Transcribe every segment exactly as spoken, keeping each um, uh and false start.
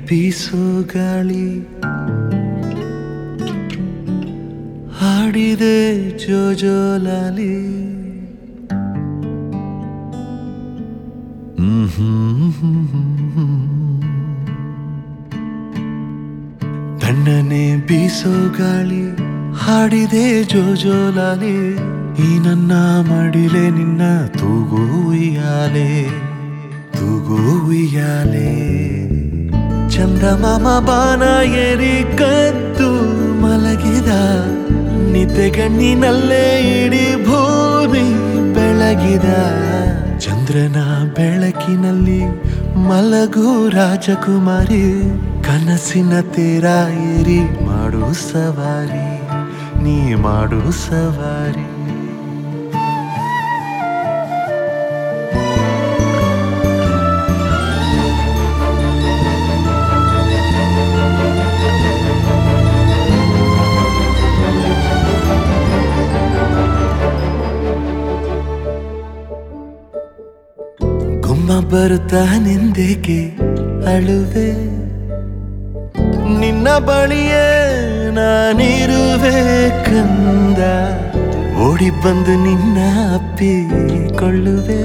ಬೀಸೋ ಗಾಳಿ ಹಾಡಿದೆ ಜೋಜೋಲಾಲಿ. ತಣ್ಣನೆ ಬೀಸೋ ಗಾಳಿ ಹಾಡಿದೆ ಜೋಜೋಲಾಲಿ. ಈ ನನ್ನ ಮಡಿಲೆ ನಿನ್ನ ತೂಗು ಉಯ್ಯಾಲೆ ತೂಗು ಉಯ್ಯಾಲೆ. ಚಂದಮಾಮ ಬಾನ ಏರಿ ಕದ್ದು ಮಲಗಿದ ನಿದ್ದೆಗಣ್ಣಿನಲ್ಲೇ ಇಡೀ ಭೂಮಿ ಬೆಳಗಿದ. ಚಂದ್ರನ ಬೆಳಕಿನಲ್ಲಿ ಮಲಗು ರಾಜಕುಮಾರಿ, ಕನಸಿನ ತೀರ ಏರಿ ಮಾಡು ಸವಾರಿ ನೀ ಮಾಡು ಸವಾರಿ. ಗುಮ್ಮ ಬರುತ್ತಾನೆಂದೇಕೆ ಅಳುವೆ, ನಿನ್ನ ಬಳಿಯೇ ನಾನಿರುವೆ ಕಂದ. ಓಡಿ ಬಂದು ನಿನ್ನ ಅಪ್ಪಿಕೊಳ್ಳುವೆ,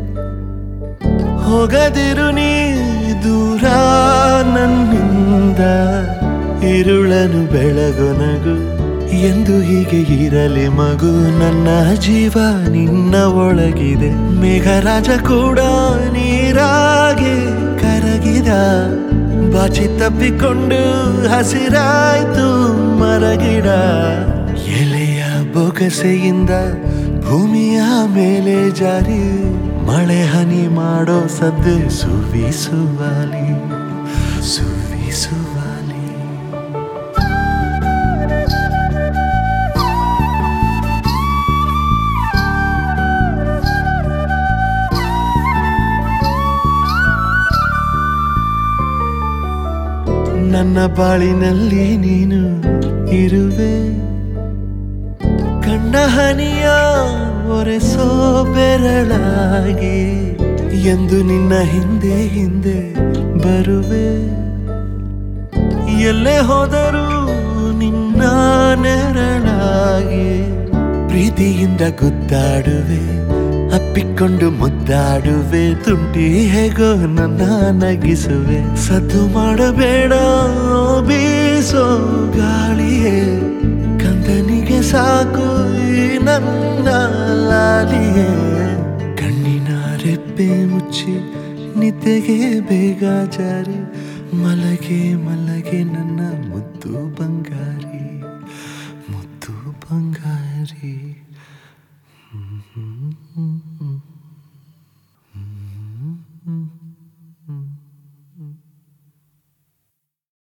ಹೋಗದಿರು ನೀ ದೂರ ನನ್ನಿಂದ. ಇರುಳನು ಬೆಳಗೊನಗು ಎಂದು ಹೀಗೆ ಇರಲಿ ಮಗು. ನನ್ನ ಜೀವ ನಿನ್ನ ಒಳಗಿದೆ, ಮೇಘರಾಜ ಕೂಡ ನೀರಾಗೆ ಕರಗಿದ. ಬಾಚಿ ತಪ್ಪಿಕೊಂಡು ಹಸಿರಾಯ್ತು ಮರಗಿಡ. ಎಲೆಯ ಬೊಗಸೆಯಿಂದ ಭೂಮಿಯ ಮೇಲೆ ಜಾರಿ ಮಳೆ ಹನಿ ಮಾಡೋ ಸದ್ದೆ ಸುವಿಸುವಾಲಿ ಸುವಿಸುವಾಲಿ. ನನ್ನ ಬಾಳಿನಲ್ಲಿ ನೀನು ಇರುವೆ, ಕಣ್ಣ ಹನಿಯ ಒರೆಸೋ ಬೆರಳಾಗಿ. ಎಂದು ನಿನ್ನ ಹಿಂದೆ ಹಿಂದೆ ಬರುವೆ, ಎಲ್ಲೇ ಹೋದರೂ ನಿನ್ನ ನೆರಳಾಗಿ. ಪ್ರೀತಿಯಿಂದ ಗುದ್ದಾಡುವೆ, ಅಪ್ಪಿಕೊಂಡು ಮುದ್ದಾಡುವೆ. ತುಂಟಿ ಹೇಗೋ ನನ್ನ ನಗಿಸುವೆ, ಸದ್ದು ಮಾಡಬೇಡ ಬೀಸೋ ಗಾಳಿಯೇ. ಕಂದನಿಗೆ ಸಾಕು ಈ ನನ್ನ ಲಾಲಿಯೇ. ಕಣ್ಣಿನ ರೆಪ್ಪೆ ಮುಚ್ಚಿ ನಿದ್ದೆಗೆ ಬೇಗ ಜಾರಿ, ಮಲಗೆ ಮಲಗೆ ನನ್ನ ಮುದ್ದು ಬಂಗಾರಿ.